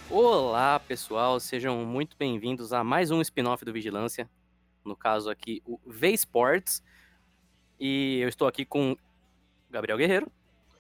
Olá, pessoal, sejam muito bem-vindos a mais um spin-off do Vigilância, no caso aqui o V-Sports, e eu estou aqui com Gabriel Guerreiro.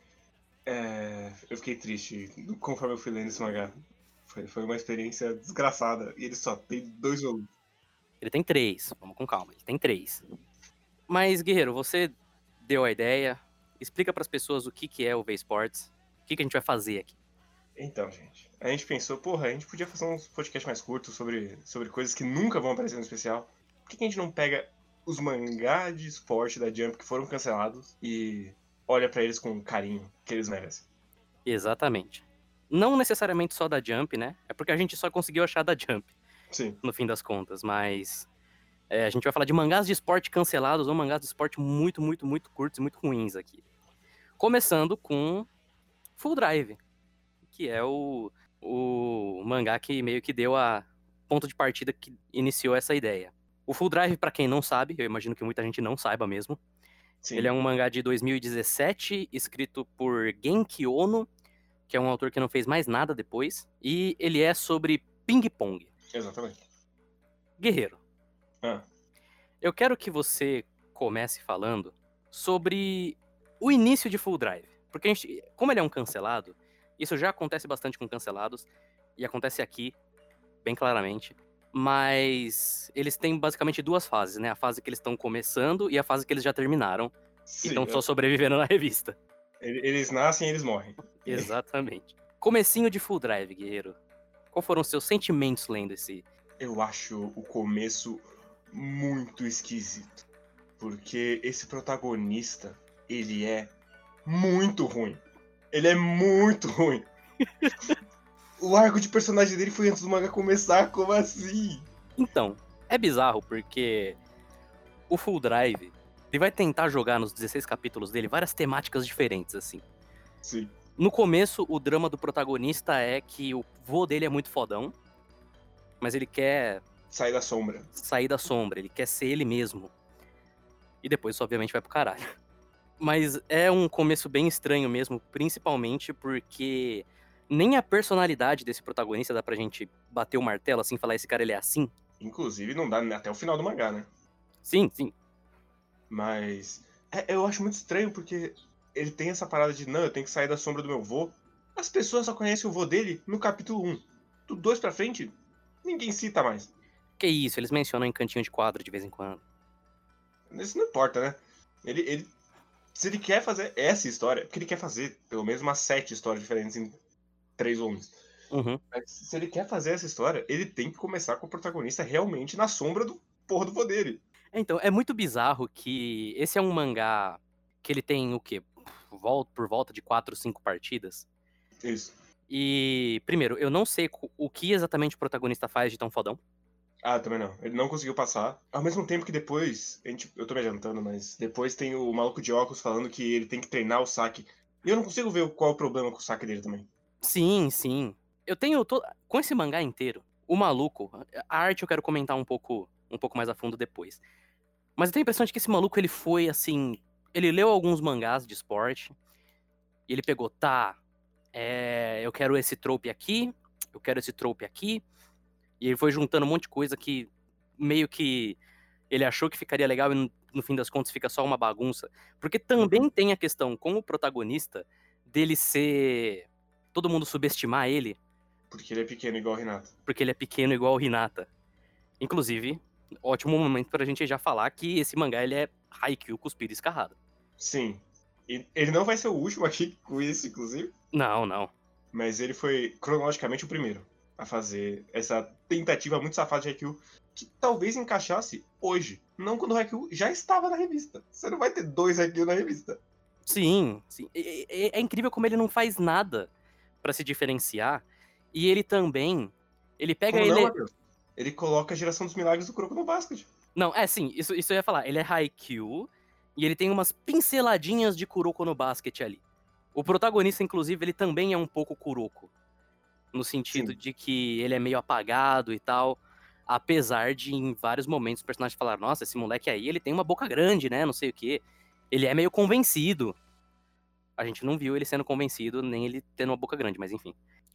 Eu fiquei triste conforme eu fui lendo esse mangá. Foi uma experiência desgraçada. E ele só tem 2 volumes. Ele tem 3, vamos com calma, ele tem 3. Mas, Guerreiro, você deu a ideia, explica para as pessoas o que é o V-Sports, o que a gente vai fazer aqui. Então, gente, a gente pensou, porra, a gente podia fazer uns podcasts mais curtos sobre coisas que nunca vão aparecer no especial. Por que a gente não pega os mangás de esporte da Jump que foram cancelados e olha pra eles com o carinho que eles merecem? Exatamente. Não necessariamente só da Jump, né? É porque a gente só conseguiu achar da Jump, Sim. no fim das contas, mas a gente vai falar de mangás de esporte cancelados ou mangás de esporte muito, muito, muito curtos e muito ruins aqui. Começando com Full Drive, que é o mangá que meio que deu a ponto de partida que iniciou essa ideia. O Full Drive, pra quem não sabe, eu imagino que muita gente não saiba mesmo, ele é Sim, um mangá de 2017, escrito por Genki Ono, que é um autor que não fez mais nada depois, e ele é sobre ping-pong. exatamente. Guerreiro, Ah, eu quero que você comece falando sobre o início de Full Drive. Porque como ele é um cancelado, isso já acontece bastante com cancelados, e acontece aqui, bem claramente. Mas eles têm basicamente duas fases, né? A fase que eles estão começando e a fase que eles já terminaram e sim, estão só sobrevivendo na revista. eles nascem e eles morrem. Exatamente. Comecinho de Full Drive, guerreiro. Qual foram os seus sentimentos lendo esse? Eu acho o começo muito esquisito. Porque esse protagonista, ele é muito ruim. Ele é muito ruim. O arco de personagem dele foi antes do manga começar, como assim? Então, é bizarro porque o Full Drive, ele vai tentar jogar nos 16 capítulos dele várias temáticas diferentes, assim. Sim. No começo, o drama do protagonista é que o vô dele é muito fodão, mas ele quer Sai da sombra. sair da sombra, ele quer ser ele mesmo. E depois isso obviamente vai pro caralho. Mas é um começo bem estranho mesmo, principalmente porque nem a personalidade desse protagonista dá pra gente bater o martelo assim, falar esse cara ele é assim. Inclusive, não dá até o final do mangá, né? Sim, sim. Mas eu acho muito estranho porque ele tem essa parada de não, eu tenho que sair da sombra do meu vô. As pessoas só conhecem o vô dele no capítulo 1. Do 2 pra frente, ninguém cita mais. Que isso, eles mencionam em cantinho de quadro de vez em quando. Isso não importa, né? Ele se ele quer fazer essa história, porque ele quer fazer pelo menos umas 7 histórias diferentes em 3 volumes. Uhum. Mas se ele quer fazer essa história, ele tem que começar com o protagonista realmente na sombra do porra do vô dele. Então, é muito bizarro que esse é um mangá que ele tem o quê? Por volta de 4, 5 partidas. Isso. E, primeiro, eu não sei o que exatamente o protagonista faz de tão fodão. Ah, também não. Ele não conseguiu passar. Ao mesmo tempo que depois, eu tô me adiantando, mas depois tem o maluco de óculos falando que ele tem que treinar o saque. E eu não consigo ver qual é o problema com o saque dele também. Sim, sim. Eu tenho. Com esse mangá inteiro, o maluco. A arte eu quero comentar um pouco mais a fundo depois. Mas eu tenho a impressão de que esse maluco ele foi assim. Ele leu alguns mangás de esporte. E ele pegou, tá. Eu quero esse trope aqui. Eu quero esse trope aqui. E ele foi juntando um monte de coisa que meio que ele achou que ficaria legal e no fim das contas fica só uma bagunça. Porque também Uhum. tem a questão com o protagonista dele ser. Todo mundo subestimar ele, Porque ele é pequeno igual o Renato. porque ele é pequeno igual o Hinata. Inclusive, ótimo momento pra gente já falar que esse mangá ele é Haikyuu cuspido e escarrado. Sim. E ele não vai ser o último aqui com isso, inclusive. Não, não. Mas ele foi cronologicamente o primeiro a fazer essa tentativa muito safada de Haikyuu, que talvez encaixasse hoje, não quando o Haikyuu já estava na revista. Você não vai ter 2 Haikyuu na revista. Sim, sim. É incrível como ele não faz nada pra se diferenciar. E ele também. Ele pega Como não, ele. Matheus? Ele coloca a geração dos milagres do Kuroko no Basket. Não, sim, isso eu ia falar. Ele é Haikyuu e ele tem umas pinceladinhas de Kuroko no Basket ali. O protagonista, inclusive, ele também é um pouco Kuroko. No sentido Sim. de que ele é meio apagado e tal. Apesar de, em vários momentos, o personagem falar: nossa, esse moleque aí, ele tem uma boca grande, né? Não sei o quê. Ele é meio convencido. A gente não viu ele sendo convencido, nem ele tendo uma boca grande, mas enfim.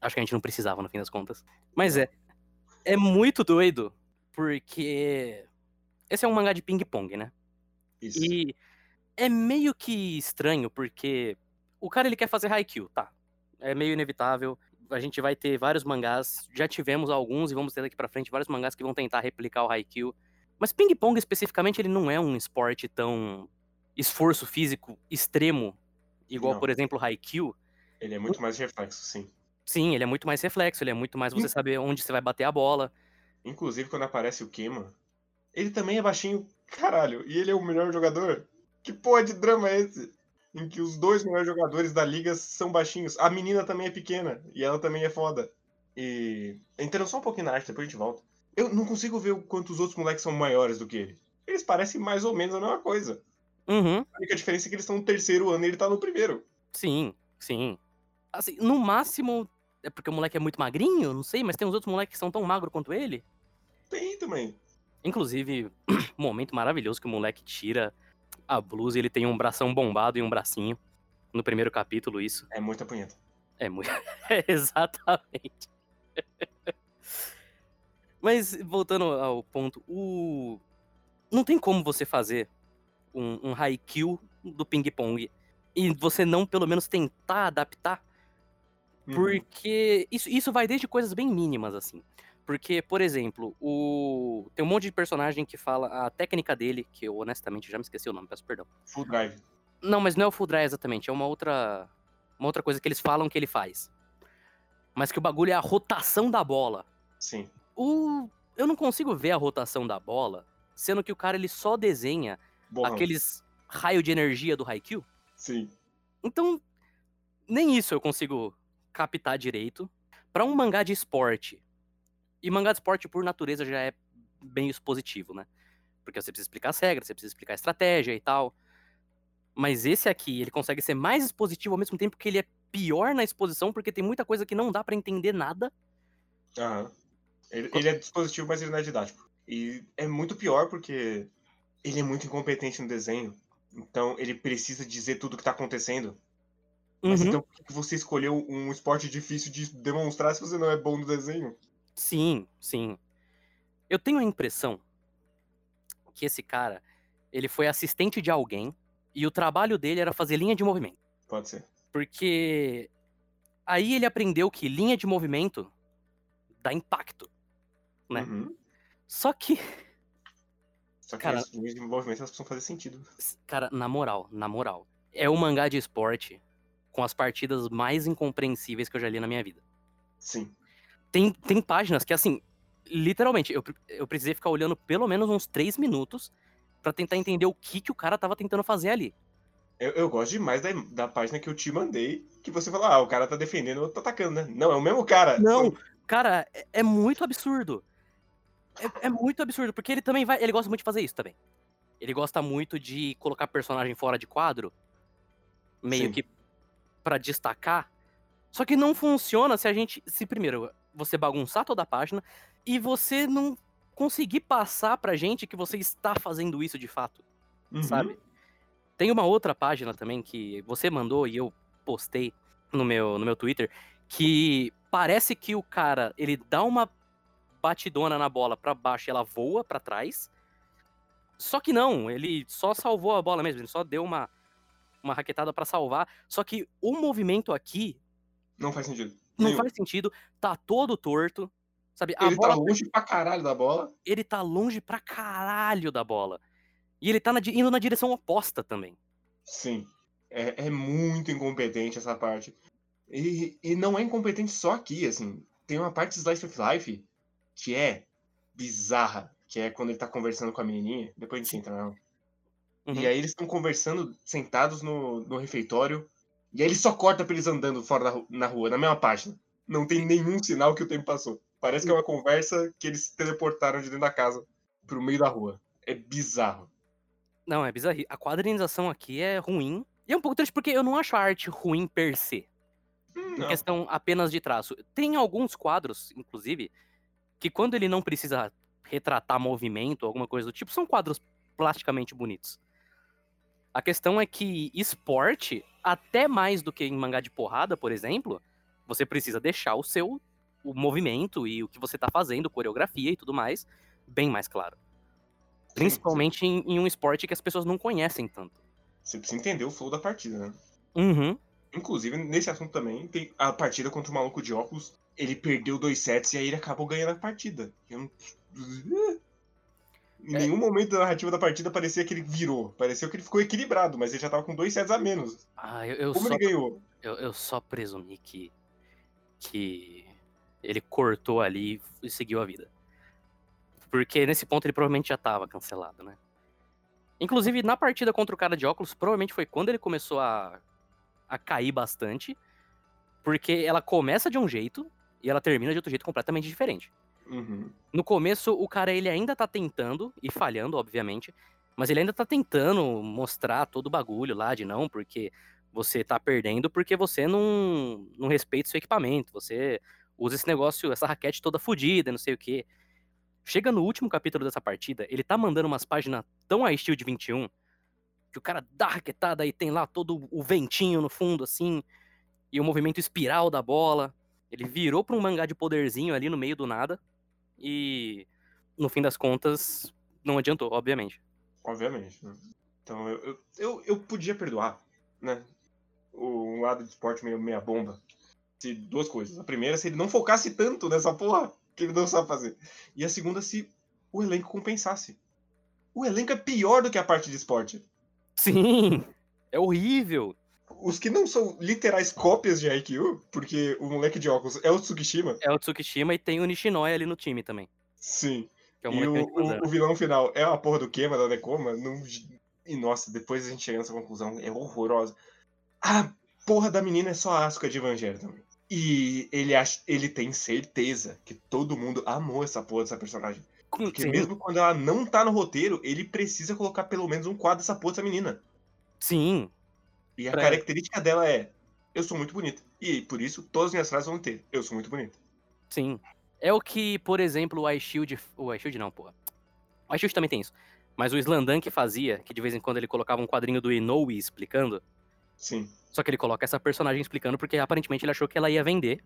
Acho que a gente não precisava, no fim das contas. Mas Não. é muito doido, porque esse é um mangá de ping-pong, né? Isso. E é meio que estranho, porque o cara ele quer fazer Haikyuu, tá? É meio inevitável. A gente vai ter vários mangás, já tivemos alguns e vamos ter daqui pra frente vários mangás que vão tentar replicar o Haikyuu. Mas ping-pong especificamente ele não é um esporte tão esforço físico extremo, igual Não. por exemplo o Haikyuu. Ele é muito mais reflexo, sim. Sim, ele é muito mais reflexo, ele é muito mais você In- saber onde você vai bater a bola. Inclusive, quando aparece o Kema, ele também é baixinho, caralho, e ele é o melhor jogador. Que porra de drama é esse? Em que os dois melhores jogadores da liga são baixinhos. A menina também é pequena, e ela também é foda. E. Entrando só um pouquinho na arte, depois a gente volta. Eu não consigo ver o quanto os outros moleques são maiores do que ele. Eles parecem mais ou menos a mesma coisa. Uhum, A única diferença é que eles estão no terceiro ano e ele tá no primeiro. sim, sim. Assim, no máximo, é porque o moleque é muito magrinho, não sei, mas tem uns outros moleques que são tão magros quanto ele. Tem também. Inclusive, um momento maravilhoso que o moleque tira a blusa e ele tem um bração bombado e um bracinho. No primeiro capítulo, isso. É muita punheta. É muito. É, exatamente. Mas, voltando ao ponto, não tem como você fazer um Haikyuu do ping-pong e você não, pelo menos, tentar adaptar. Uhum. Porque isso vai desde coisas bem mínimas, assim. Porque, por exemplo, tem um monte de personagem que fala a técnica dele, que eu honestamente já me esqueci o nome, peço perdão. Full drive. Não, mas não é o Full Drive exatamente, é uma outra coisa que eles falam que ele faz. Mas que o bagulho é a rotação da bola. Sim. Eu não consigo ver a rotação da bola, sendo que o cara ele só desenha Borrão. aqueles raios de energia do Haikyuu. Sim. Então, nem isso eu consigo captar direito. Pra um mangá de esporte, e mangá de esporte por natureza já é bem expositivo, né? Porque você precisa explicar as regras, você precisa explicar a estratégia e tal. Mas esse aqui, ele consegue ser mais expositivo ao mesmo tempo que ele é pior na exposição, porque tem muita coisa que não dá pra entender nada. Aham. Ele é dispositivo, mas ele não é didático. E é muito pior porque ele é muito incompetente no desenho. Então ele precisa dizer tudo o que tá acontecendo. Mas Uhum. então por que você escolheu um esporte difícil de demonstrar se você não é bom no desenho? Sim, sim. Eu tenho a impressão que esse cara, ele foi assistente de alguém e o trabalho dele era fazer linha de movimento. Pode ser. Porque aí ele aprendeu que linha de movimento dá impacto, né? Uhum. Só que, Só que cara, as linhas de movimento elas precisam fazer sentido. cara, na moral, é um mangá de esporte com as partidas mais incompreensíveis que eu já li na minha vida. Sim. Tem páginas que, assim, literalmente, eu precisei ficar olhando pelo menos uns 3 minutos pra tentar entender o que o cara tava tentando fazer ali. Eu gosto demais da página que eu te mandei, que você fala, o cara tá defendendo, o outro tá atacando, né? Não, é o mesmo cara. Não, cara, é muito absurdo. É muito absurdo, porque ele também vai. Ele gosta muito de fazer isso também. Ele gosta muito de colocar personagem fora de quadro, meio Sim. que pra destacar. Só que não funciona se a gente. Se primeiro você bagunçar toda a página e você não conseguir passar pra gente que você está fazendo isso de fato, Uhum. sabe? Tem uma outra página também que você mandou e eu postei no meu Twitter, que parece que o cara, ele dá uma batidona na bola pra baixo e ela voa pra trás. Só que não, ele só salvou a bola mesmo, ele só deu uma raquetada pra salvar. Só que o movimento aqui Não faz sentido. não Nenhum. faz sentido, tá todo torto, sabe? A Ele tá bola, longe pra caralho da bola. ele tá longe pra caralho da bola. E ele tá indo na direção oposta também. Sim. É muito incompetente essa parte. E não é incompetente só aqui, assim. Tem uma parte de Slice of Life que é bizarra, que é quando ele tá conversando com a menininha. Depois a gente entra nela. E Uhum. aí eles estão conversando sentados no refeitório. E aí ele só corta pra eles andando fora na rua, na mesma página. Não tem nenhum sinal que o tempo passou. Parece que é uma conversa que eles teleportaram de dentro da casa pro meio da rua. É bizarro. Não, é bizarro. A quadrinização aqui é ruim. E é um pouco triste porque eu não acho a arte ruim per se. Em Não. questão apenas de traço. Tem alguns quadros, inclusive, que quando ele não precisa retratar movimento, alguma coisa do tipo, são quadros plasticamente bonitos. A questão é que esporte, até mais do que em mangá de porrada, por exemplo, Você precisa deixar o movimento e o que você tá fazendo, coreografia e tudo mais, bem mais claro. Sim, Principalmente em um esporte que as pessoas não conhecem tanto. você precisa entender o flow da partida, né? Uhum. Inclusive, nesse assunto também, tem a partida contra o maluco de óculos. Ele perdeu 2 sets e aí ele acabou ganhando a partida. Em É, nenhum momento da narrativa da partida parecia que ele virou. Pareceu que ele ficou equilibrado, mas ele já tava com 2 sets a menos. Como ele ganhou? eu só presumi que ele cortou ali e seguiu a vida. Porque nesse ponto ele provavelmente já tava cancelado, né? Inclusive, na partida contra o cara de óculos, provavelmente foi quando ele começou a cair bastante. Porque ela começa de um jeito e ela termina de outro jeito completamente diferente. Uhum. No começo, o cara ele ainda tá tentando, e falhando, obviamente, mas ele ainda tá tentando mostrar todo o bagulho lá de não, porque você tá perdendo porque você não respeita o seu equipamento, você usa esse negócio, essa raquete toda fodida, não sei o quê. Chega no último capítulo dessa partida, ele tá mandando umas páginas tão a estilo de 21, que o cara dá a raquetada e tem lá todo o ventinho no fundo, assim, e o movimento espiral da bola. Ele virou pra um mangá de poderzinho ali no meio do nada. E no fim das contas, não adiantou, obviamente. Obviamente, né? Então eu podia perdoar, né? Um lado de esporte meia bomba. Se duas coisas. A primeira, se ele não focasse tanto nessa porra que ele não sabe fazer. E a segunda, se o elenco compensasse. O elenco é pior do que a parte de esporte. Sim, é horrível. Os que não são literais cópias de Haikyuu, porque o moleque de óculos é o Tsukishima. É o Tsukishima e tem o Nishinoi ali no time também, Sim. que é o E molequinho de o bandana. vilão final é a porra do Kema, da Nekoma. Não... E nossa, depois a gente chega nessa conclusão, é horrorosa. A porra da menina é só a Asuka de Evangelho também. E ele tem certeza que todo mundo amou essa porra dessa personagem. Porque Sim, mesmo quando ela não tá no roteiro, ele precisa colocar pelo menos um quadro dessa porra dessa menina. sim. E a Pra... característica dela é: eu sou muito bonita. E por isso, todas as minhas frases vão ter: eu sou muito bonita. Sim. É o que, por exemplo, o iShield. O iShield não, porra. O iShield também tem isso. Mas o Slandank fazia, que de vez em quando ele colocava um quadrinho do Inoue explicando. Sim. Só que ele coloca essa personagem explicando porque aparentemente ele achou que ela ia vender.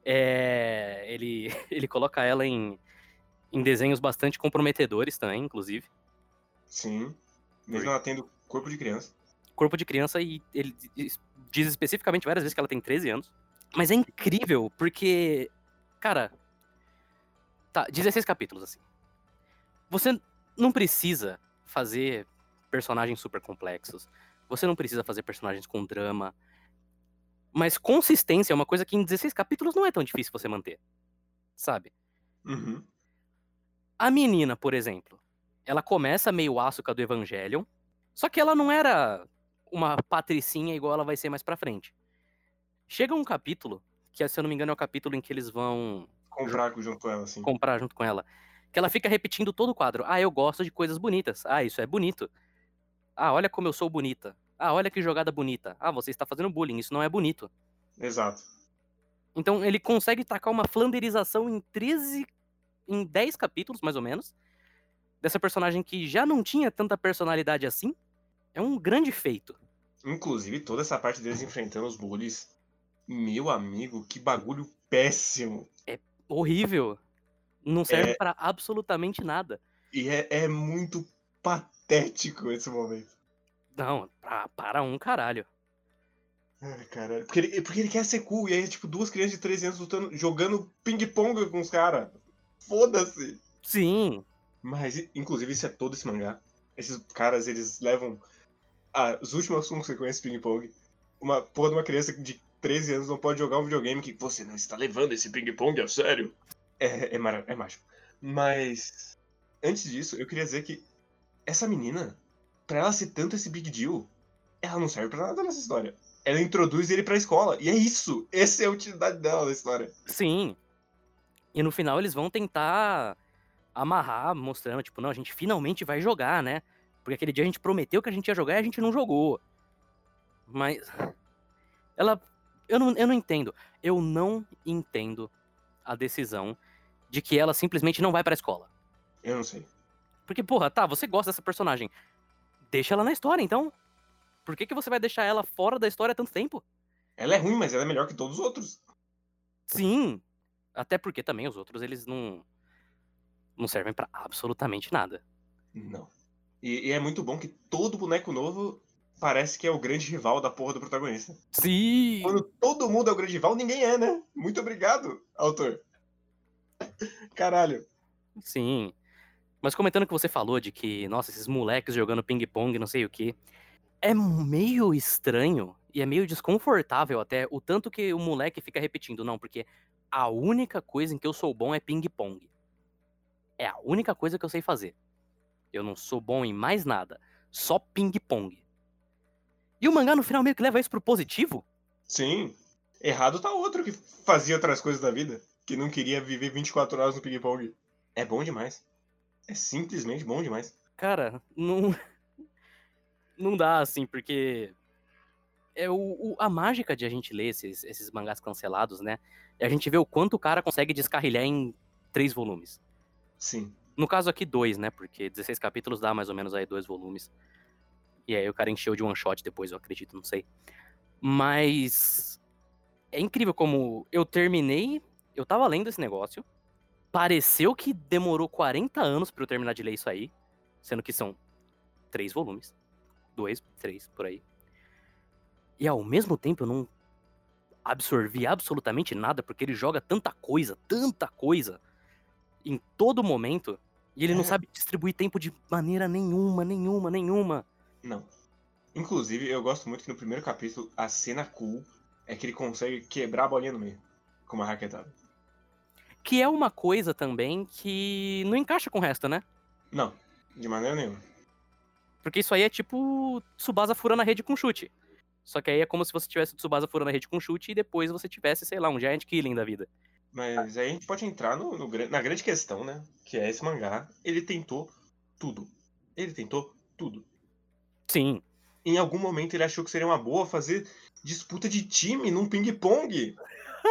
Ele coloca ela em desenhos bastante comprometedores também, inclusive. Sim. Mesmo Por ela tendo corpo de criança. corpo de criança e ele diz especificamente várias vezes que ela tem 13 anos. Mas é incrível, porque, cara, tá, 16 capítulos, assim. Você não precisa fazer personagens super complexos. Você não precisa fazer personagens com drama. Mas consistência é uma coisa que em 16 capítulos não é tão difícil você manter, sabe? Uhum. A menina, por exemplo, ela começa meio Asuka do Evangelion, só que ela não era uma patricinha igual ela vai ser mais pra frente. Chega um capítulo, que se eu não me engano é o capítulo em que eles vão Comprar junto com ela, assim. comprar junto com ela, que ela fica repetindo todo o quadro. Ah, eu gosto de coisas bonitas. Ah, isso é bonito. Ah, olha como eu sou bonita. Ah, olha que jogada bonita. Ah, você está fazendo bullying, isso não é bonito. Exato. Então ele consegue tacar uma flanderização em 10 capítulos, mais ou menos, dessa personagem que já não tinha tanta personalidade assim. É um grande feito. Inclusive, toda essa parte deles enfrentando os bullies. Meu amigo, que bagulho péssimo. É horrível. Não serve É, pra absolutamente nada. e é muito patético esse momento. Não, para um caralho. Ai, caralho. Porque ele quer ser cool. E aí, tipo, duas crianças de 13 anos lutando, jogando ping-pong com os caras. Foda-se. Sim, Mas, inclusive, isso é todo esse mangá. Esses caras, eles levam. Ah, os últimos assuntos que você conhece ping-pong. Uma porra de uma criança de 13 anos não pode jogar um videogame que você não está levando esse ping-pong a sério. É mágico. Mas, antes disso, eu queria dizer que essa menina, pra ela ser tanto esse big deal, ela não serve pra nada nessa história. Ela introduz ele pra escola. E é isso. Essa é a utilidade dela na história. sim. E no final eles vão tentar amarrar, mostrando, tipo, não, a gente finalmente vai jogar, né? Porque aquele dia a gente prometeu que a gente ia jogar e a gente não jogou. Mas ela. Eu não entendo. Eu não entendo a decisão de que ela simplesmente não vai pra escola. Eu não sei. Porque, porra, tá, você gosta dessa personagem. Deixa ela na história, então. Por que você vai deixar ela fora da história há tanto tempo? Ela é ruim, mas ela é melhor que todos os outros. Sim, até porque também os outros, eles não servem pra absolutamente nada. Não. E é muito bom que todo boneco novo parece que é o grande rival da porra do protagonista. Sim! Quando todo mundo é o grande rival, ninguém é, né? Muito obrigado, autor. Caralho. Sim. Mas comentando o que você falou de que, nossa, esses moleques jogando ping-pong, não sei o quê. É meio estranho e é meio desconfortável até o tanto que o moleque fica repetindo, não, porque a única coisa em que eu sou bom é ping-pong. É a única coisa que eu sei fazer. Eu não sou bom em mais nada. Só ping-pong. E o mangá no final meio que leva isso pro positivo? Sim. Errado tá outro que fazia outras coisas da vida. Que não queria viver 24 horas no ping-pong. É bom demais. É simplesmente bom demais. Cara, não dá assim, porque é a mágica de a gente ler esses mangás cancelados, né? É a gente ver o quanto o cara consegue descarrilhar em 3 volumes. Sim. No caso aqui, 2, né? Porque 16 capítulos dá mais ou menos aí 2 volumes. E aí o cara encheu de one shot depois, eu acredito, não sei. Mas é incrível como eu terminei, eu tava lendo esse negócio, pareceu que demorou 40 anos pra eu terminar de ler isso aí, sendo que são 3 volumes, 2, 3, por aí. E ao mesmo tempo eu não absorvi absolutamente nada, porque ele joga tanta coisa, em todo momento, e ele não É, sabe distribuir tempo de maneira nenhuma. não. Inclusive, eu gosto muito que no primeiro capítulo, a cena cool é que ele consegue quebrar a bolinha no meio. Com uma raquetada. Que é uma coisa também que não encaixa com o resto, né? Não. De maneira nenhuma. Porque isso aí é tipo Tsubasa furando a rede com chute. Só que aí é como se você tivesse o Tsubasa furando a rede com chute e depois você tivesse, sei lá, um Giant Killing da vida. Mas aí a gente pode entrar na grande questão, né? Que é esse mangá. Ele tentou tudo. Ele tentou tudo. Sim. Em algum momento ele achou que seria uma boa fazer disputa de time num ping-pong.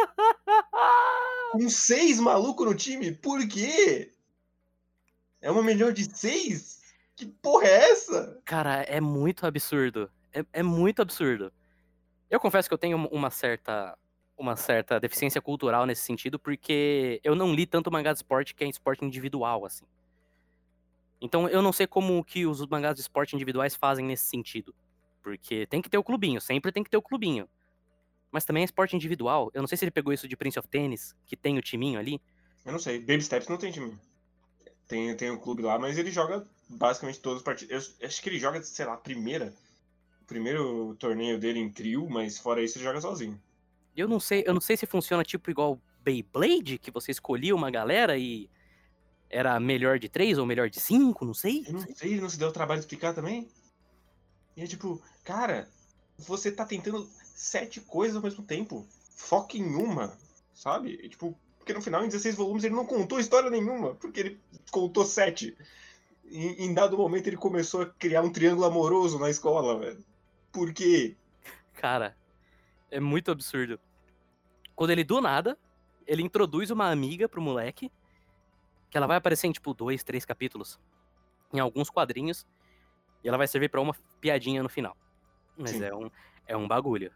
Com 6 malucos no time. Por quê? É uma melhor de 6? Que porra é essa? Cara, é muito absurdo. É muito absurdo. Eu confesso que eu tenho uma certa deficiência cultural nesse sentido, porque eu não li tanto mangá de esporte que é esporte individual, assim. Então eu não sei como que os mangás de esporte individuais fazem nesse sentido. Porque tem que ter o clubinho, sempre tem que ter o clubinho. Mas também é esporte individual. Eu não sei se ele pegou isso de Prince of Tennis, que tem o timinho ali. Eu não sei. Baby Steps não tem time. Tem um clube lá, mas ele joga basicamente todos os partidos. Eu acho que ele joga, sei lá, o primeiro torneio dele em trio, mas fora isso ele joga sozinho. Eu não sei se funciona tipo igual Beyblade, que você escolhia uma galera e era melhor de 3 ou melhor de 5, não sei. Eu não sei, ele não se deu o trabalho de explicar também. E é tipo, cara, você tá tentando 7 coisas ao mesmo tempo. Foca em uma, sabe? E, tipo, porque no final, em 16 volumes, ele não contou história nenhuma, porque ele contou 7. Em dado momento, ele começou a criar um triângulo amoroso na escola, velho. Por quê? Cara, é muito absurdo. Quando ele do nada, ele introduz uma amiga pro moleque, que ela vai aparecer em tipo 2, 3 capítulos, em alguns quadrinhos, e ela vai servir pra uma piadinha no final. Mas Sim. é um bagulho.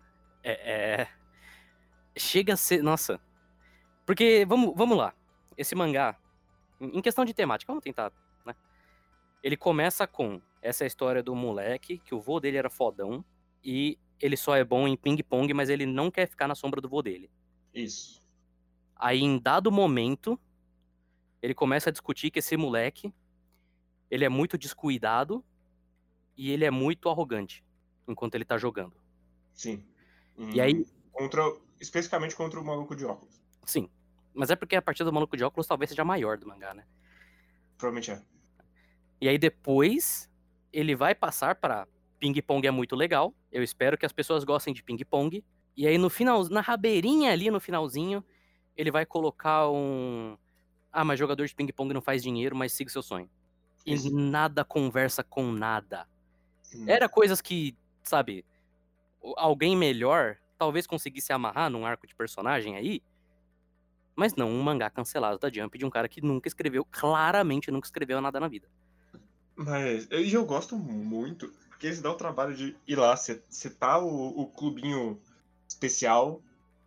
Chega a ser. Nossa. Porque, vamos lá. Esse mangá, em questão de temática, vamos tentar, né? Ele começa com essa história do moleque, que o vô dele era fodão, e ele só é bom em ping-pong, mas ele não quer ficar na sombra do vô dele. Isso. Aí, em dado momento, ele começa a discutir que esse moleque, ele é muito descuidado e ele é muito arrogante enquanto ele tá jogando. Sim. E aí, Contra, especificamente contra o maluco de óculos. sim. Mas é porque a partida do maluco de óculos talvez seja maior do mangá, né? Provavelmente é. E aí depois ele vai passar pra ping-pong é muito legal. Eu espero que as pessoas gostem de ping-pong. E aí no final, na rabeirinha ali no finalzinho, ele vai colocar um mas jogador de ping-pong não faz dinheiro, mas siga seu sonho. E Isso. nada conversa com nada. Não. Era coisas que, sabe, alguém melhor talvez conseguisse amarrar num arco de personagem aí, mas não um mangá cancelado da Jump de um cara que nunca escreveu, claramente nunca escreveu nada na vida. Mas eu gosto muito, porque eles dão o trabalho de ir lá, setar o clubinho especial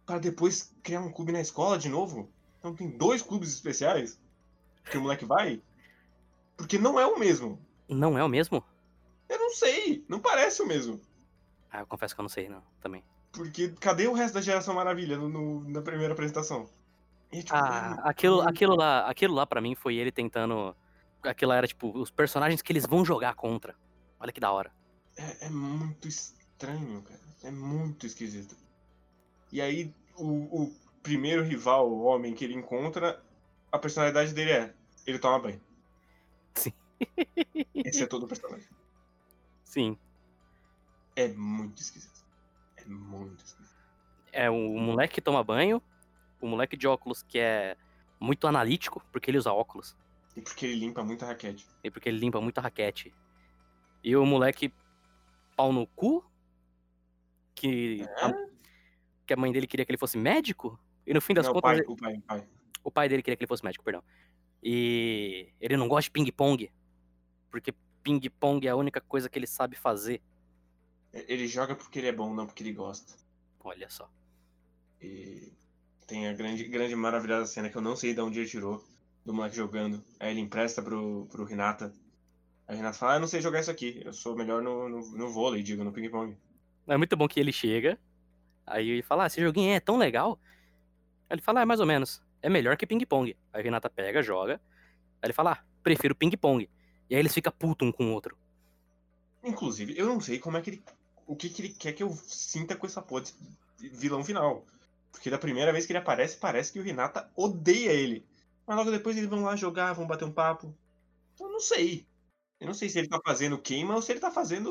pra depois criar um clube na escola de novo. Então tem 2 clubes especiais que o moleque vai, porque não é o mesmo. Não é o mesmo? Eu não sei, não parece o mesmo. Ah, eu confesso que eu não sei, não, também. Porque cadê o resto da Geração Maravilha na primeira apresentação? E, tipo, Ah, aquilo lá pra mim foi ele tentando. Aquilo lá era tipo os personagens que eles vão jogar contra. Olha que da hora. é muito estranho, cara. É muito esquisito. E aí, o primeiro rival, o homem que ele encontra, a personalidade dele ele toma banho. Sim. Esse é todo o personagem. Sim. É muito esquisito. É muito esquisito. É o moleque que toma banho, o moleque de óculos que é muito analítico, porque ele usa óculos, E porque ele limpa muita raquete. e porque ele limpa muito a raquete. E o moleque pau no cu, que a, É? que a mãe dele queria que ele fosse médico, e no fim das Não, contas, o pai. o pai dele queria que ele fosse médico, perdão. E ele não gosta de ping-pong, porque ping-pong é a única coisa que ele sabe fazer. Ele joga porque ele é bom, não porque ele gosta. Olha só. E tem a grande maravilhosa cena que eu não sei de onde ele tirou, do moleque jogando. Aí ele empresta pro Hinata. Aí o Hinata fala, eu não sei jogar isso aqui, eu sou melhor no vôlei, digo, no ping-pong. É muito bom que ele chega, aí ele fala, esse joguinho é tão legal. Aí ele fala, mais ou menos, é melhor que ping-pong. Aí o Renata pega, joga, aí ele fala, prefiro ping-pong. E aí eles ficam putos um com o outro. Inclusive, eu não sei como é que ele. O que ele quer que eu sinta com essa porra de vilão final. Porque da primeira vez que ele aparece, parece que o Hinata odeia ele. Mas logo depois eles vão lá jogar, vão bater um papo. Então eu não sei. Eu não sei se ele tá fazendo queima ou se ele tá fazendo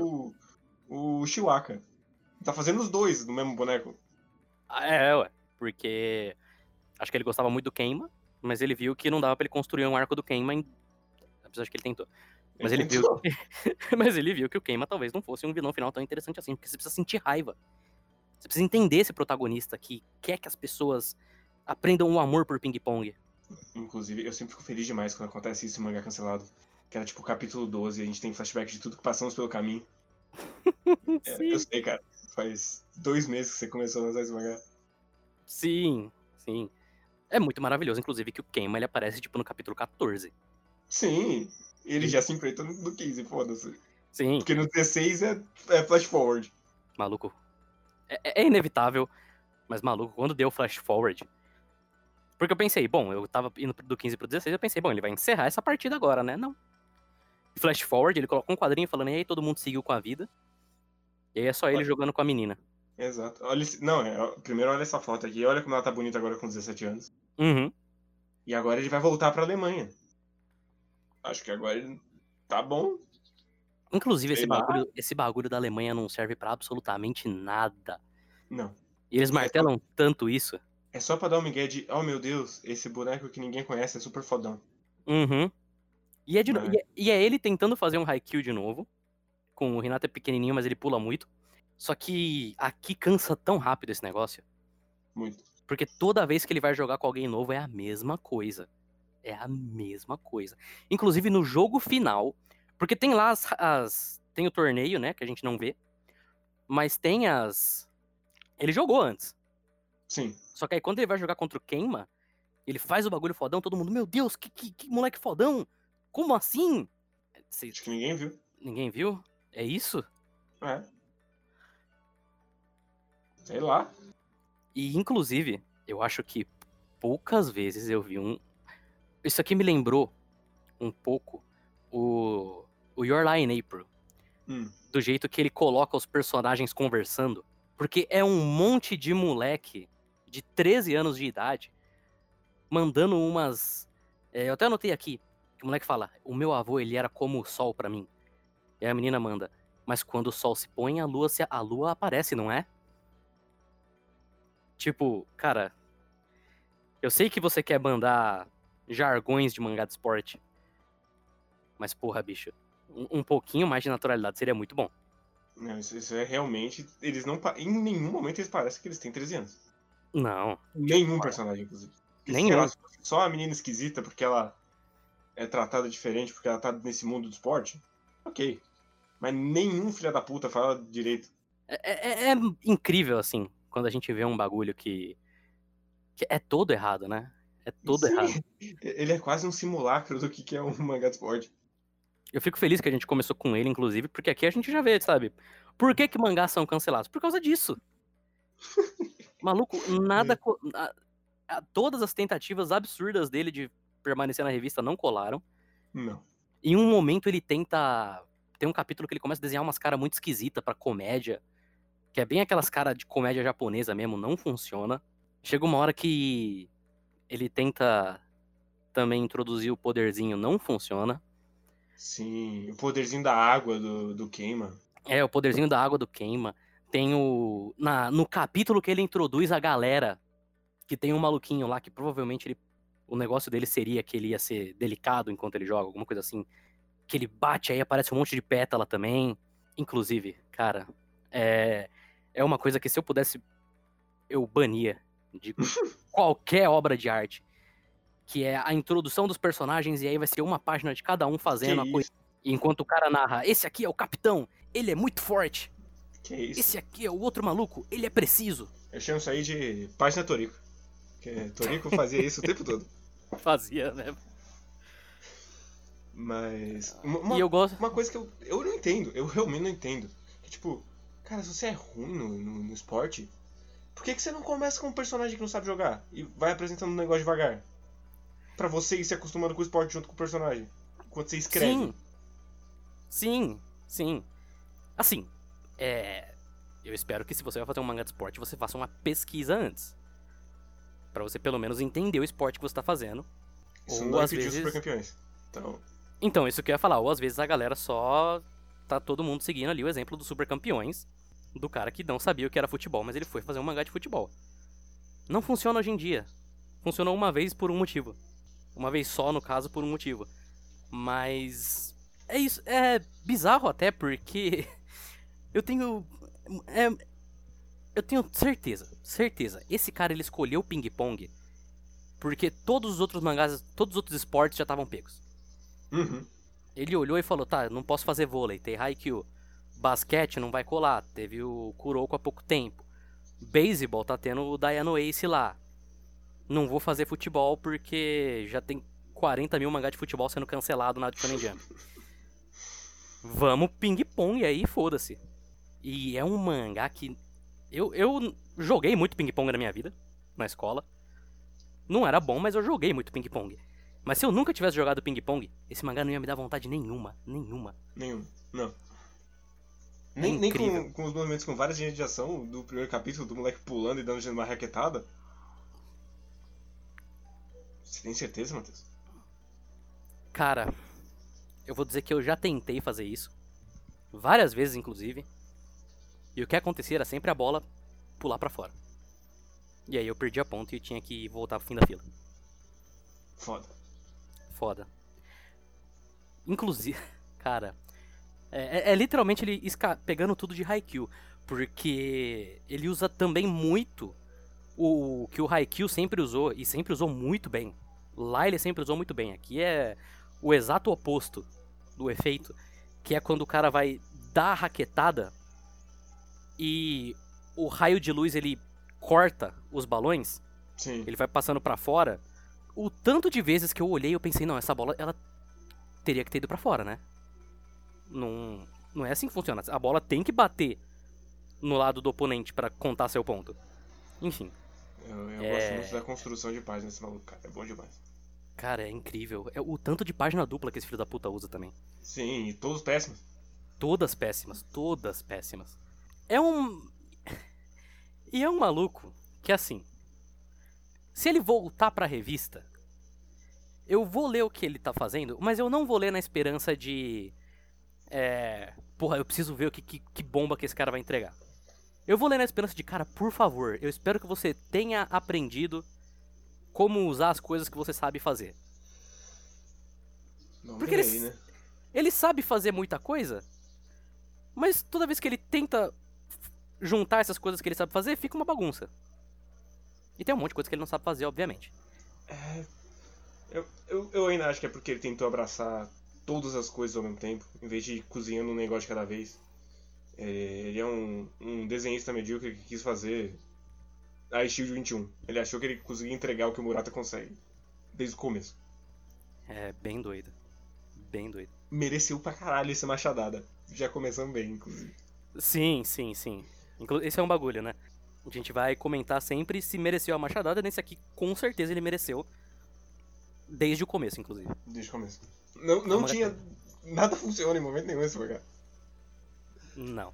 o Chiwaka. Ele tá fazendo os dois no mesmo boneco. Ué, porque acho que ele gostava muito do Keima, mas ele viu que não dava pra ele construir um arco do Keima, apesar de que ele tentou. Ele Mas ele viu, tentou. mas ele viu que o Keima talvez não fosse um vilão final tão interessante assim, porque você precisa sentir raiva. Você precisa entender esse protagonista que quer que as pessoas aprendam o amor por ping-pong. Inclusive, eu sempre fico feliz demais quando acontece isso em mangá cancelado. Que era tipo o capítulo 12 e a gente tem flashback de tudo que passamos pelo caminho. Eu Sim. sei, cara. Faz 2 meses que você começou a lançar esse mangá. Sim, sim. É muito maravilhoso, inclusive, que o Keima ele aparece tipo no capítulo 14. Sim, ele E- já se enfrenta no 15, foda-se. Sim, Porque no 16 é flash forward. maluco. É inevitável, mas maluco, quando deu flash forward. Porque eu pensei, bom, eu tava indo do 15 pro 16, eu pensei, bom, ele vai encerrar essa partida agora, né? Não. Flash forward, ele coloca um quadrinho falando, e aí todo mundo seguiu com a vida. E aí é só ele jogando com a menina. Exato. Olha, não, primeiro olha essa foto aqui, olha como ela tá bonita agora com 17 anos. Uhum. E agora ele vai voltar pra Alemanha. Acho que agora ele tá bom, Inclusive, sei lá. esse bagulho da Alemanha não serve pra absolutamente nada. Não. E eles É só, martelam tanto isso. é só pra dar um migué de, oh meu Deus, esse boneco que ninguém conhece é super fodão. Uhum. E é, Mas, e é ele tentando fazer um Haikyuu de novo. Com o Renato é pequenininho, mas ele pula muito. Só que aqui cansa tão rápido esse negócio. muito. Porque toda vez que ele vai jogar com alguém novo é a mesma coisa. É a mesma coisa. Inclusive no jogo final. Porque tem lá tem o torneio, né? Que a gente não vê. Mas tem as. Ele jogou antes. Sim. Só que aí quando ele vai jogar contra o Kenma, ele faz o bagulho fodão, todo mundo, meu Deus, que moleque fodão! Como assim? Acho que ninguém viu. Ninguém viu? É isso? É. Sei lá. E, inclusive, eu acho que poucas vezes eu vi um. Isso aqui me lembrou um pouco o Your Lie in April. Hum. Do jeito que ele coloca os personagens conversando. Porque é um monte de moleque de 13 anos de idade mandando umas. Eu até anotei aqui. Que o moleque fala: O meu avô, ele era como o sol pra mim. E a menina manda: Mas quando o sol se põe, a lua aparece, não é? Tipo, cara, eu sei que você quer mandar jargões de mangá de esporte, mas porra, bicho, um pouquinho mais de naturalidade seria muito bom. Não, isso é realmente. Eles não. Em nenhum momento eles parecem que eles têm 13 anos. Não, Nenhum personagem, inclusive. Porque, sei lá, nenhum. se fosse só a menina esquisita porque ela é tratada diferente, porque ela tá nesse mundo do esporte, ok. Mas nenhum filho da puta fala direito. É incrível, assim, quando a gente vê um bagulho que é todo errado, né? É todo Sim, errado. ele é quase um simulacro do que é um mangá de esporte. Eu fico feliz que a gente começou com ele, inclusive, porque aqui a gente já vê, sabe? Por que mangás são cancelados? Por causa disso. Maluco, nada. Todas as tentativas absurdas dele de permanecer na revista não colaram. Não. Em um momento ele tenta. Tem um capítulo que ele começa a desenhar umas caras muito esquisitas pra comédia. Que é bem aquelas caras de comédia japonesa mesmo, não funciona. Chega uma hora que ele tenta também introduzir o poderzinho, não funciona. Sim, o poderzinho da água do Queima. É, o poderzinho da água do queima. Tem no capítulo que ele introduz a galera, que tem um maluquinho lá que provavelmente o negócio dele seria que ele ia ser delicado enquanto ele joga, alguma coisa assim. Que ele bate aí, aparece um monte de pétala também. Inclusive, cara, é uma coisa que se eu pudesse, eu bania de qualquer obra de arte. Que é a introdução dos personagens e aí vai ser uma página de cada um fazendo a coisa. Enquanto o cara narra, esse aqui é o capitão, ele é muito forte. Que isso? Esse aqui é o outro maluco, ele é preciso. Eu chamo isso aí de página Toriko. Porque Toriko fazia isso o tempo todo. Fazia, né? Mas. E eu gosto. Uma coisa que eu não entendo, eu realmente não entendo. Que, tipo, cara, se você é ruim no esporte, por que você não começa com um personagem que não sabe jogar e vai apresentando um negócio devagar? Pra você ir se acostumando com o esporte junto com o personagem. Enquanto você escreve. Sim. Assim, eu espero que se você vai fazer um mangá de esporte, você faça uma pesquisa antes. Pra você pelo menos entender o esporte que você tá fazendo. Isso ou não às impediu vezes. os super campeões. Então, isso que eu ia falar. Ou às vezes a galera só tá todo mundo seguindo ali o exemplo dos super campeões. Do cara que não sabia o que era futebol, mas ele foi fazer um mangá de futebol. Não funciona hoje em dia. Funcionou uma vez por um motivo. Uma vez só, no caso, por um motivo. Mas é isso. É bizarro até porque eu tenho certeza. Esse cara, ele escolheu o ping-pong porque todos os outros mangás, todos os outros esportes já estavam pegos. Uhum. Ele olhou e falou, tá, não posso fazer vôlei, tem Haikyuu. Basquete não vai colar, teve o Kuroko há pouco tempo. Beisebol tá tendo o Diano Ace lá. Não vou fazer futebol porque já tem 40 mil mangá de futebol sendo cancelado na Shonen Jump. Vamos ping-pong aí, foda-se. E é um mangá que... Eu joguei muito ping-pong na minha vida, na escola. Não era bom, mas eu joguei muito ping-pong. Mas se eu nunca tivesse jogado ping-pong, esse mangá não ia me dar vontade nenhuma. Não. É Nem incrível. com os movimentos com várias linhas de ação do primeiro capítulo, do moleque pulando e dando uma raquetada. Você tem certeza, Matheus? Cara, eu vou dizer que eu já tentei fazer isso. Várias vezes, inclusive. E o que acontecia era sempre a bola pular pra fora. E aí eu perdi a ponta e tinha que voltar pro fim da fila. Foda. Inclusive, cara... É literalmente ele pegando tudo de Haikyuu. Porque ele usa também muito o que o Haikyuu sempre usou. E sempre usou muito bem. Lá ele sempre usou muito bem. Aqui é o exato oposto do efeito. Que é quando o cara vai dar a raquetada e o raio de luz ele corta os balões. Sim. Ele vai passando pra fora. O tanto de vezes que eu olhei eu pensei, não, essa bola ela teria que ter ido pra fora, né? Não é assim que funciona. A bola tem que bater no lado do oponente pra contar seu ponto. Enfim. Eu gosto muito da construção de página desse maluco, cara. É bom demais. Cara, é incrível. É o tanto de página dupla que esse filho da puta usa também. Sim, e todos péssimos. Todas péssimas. É um... E é um maluco que, assim... Se ele voltar pra revista... Eu vou ler o que ele tá fazendo, mas eu não vou ler na esperança de... Porra, eu preciso ver que bomba que esse cara vai entregar. Eu vou ler na esperança de, cara, por favor, eu espero que você tenha aprendido como usar as coisas que você sabe fazer. Não, porque ele sabe fazer muita coisa, mas toda vez que ele tenta juntar essas coisas que ele sabe fazer, fica uma bagunça. E tem um monte de coisa que ele não sabe fazer, obviamente. Eu ainda acho que é porque ele tentou abraçar todas as coisas ao mesmo tempo, em vez de ir cozinhando um negócio de cada vez. Ele é um desenhista medíocre que quis fazer a Shield 21. Ele achou que ele conseguia entregar o que o Murata consegue. Desde o começo. É bem doido. Bem doido. Mereceu pra caralho essa machadada. Já começamos bem, inclusive. Sim. Esse é um bagulho, né? A gente vai comentar sempre se mereceu a machadada. Nesse aqui, com certeza ele mereceu. Desde o começo, inclusive. Desde o começo. Não tinha... Nada funciona em momento nenhum esse lugar. Não.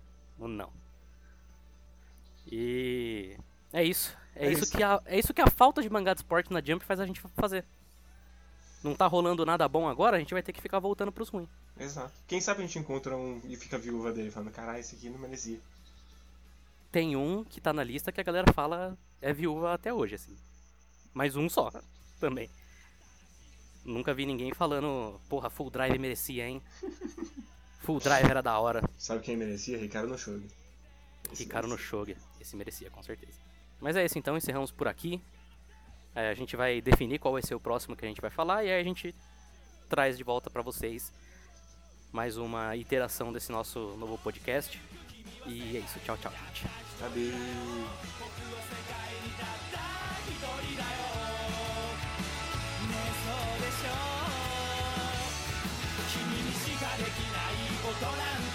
E... É isso. É isso que a falta de mangá de esporte na Jump faz a gente fazer. Não tá rolando nada bom agora, a gente vai ter que ficar voltando pros ruins. Exato. Quem sabe a gente encontra um e fica viúva dele, falando, caralho, esse aqui não merecia. Tem um que tá na lista que a galera fala é viúva até hoje, assim. Mas um só, também. Nunca vi ninguém falando, porra, Full Drive merecia, hein? Full Drive era da hora. Sabe quem merecia? Ricardo no Shogun. Ricardo no Shogun. Esse merecia, com certeza. Mas é isso, então, encerramos por aqui. A gente vai definir qual vai ser o próximo que a gente vai falar, e aí a gente traz de volta pra vocês mais uma iteração desse nosso novo podcast. E é isso, tchau, gente. Adeus. 君にしかできないことなんだ